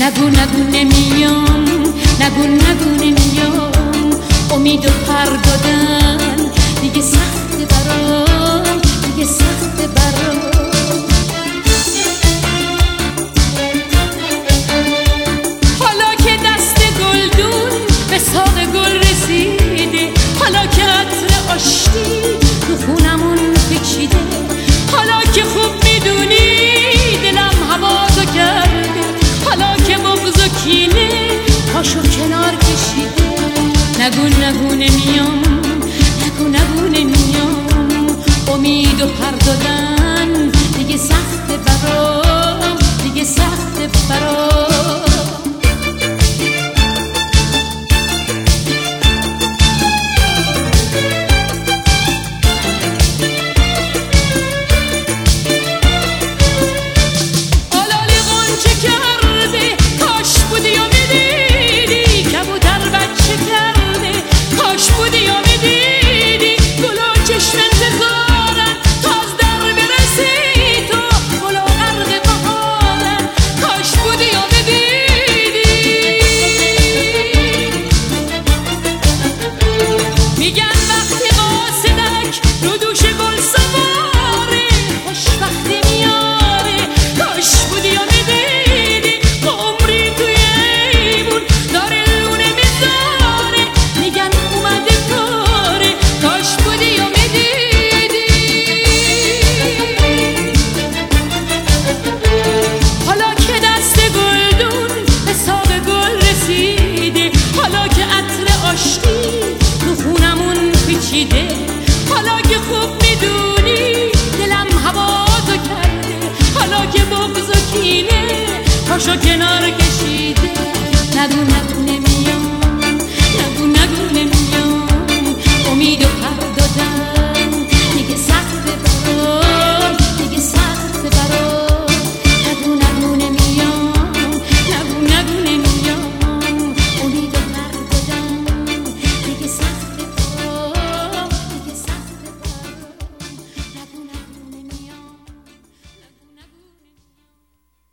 نگو نگو نمیام، نگو نگو نمیام. امید و پر دادن دیگه سخته برام، دیگه سخته برام. حالا که دست گلدون به ساق گل رسیده، حالا که عطر آشتی تو خونمون پیچیده، حالا که خوب میدونی دلم هوازو کرده، حالا که بغض و کینه پاشو کنار کشیده. نگو نگو نمیام، نگو نگو نمیام. امید و پر دادن دیگه سخته برام، دیگه سخته برام. حالا که خوب میدونی دلم هوازو کرده، حالا که بغض و کینه پاشو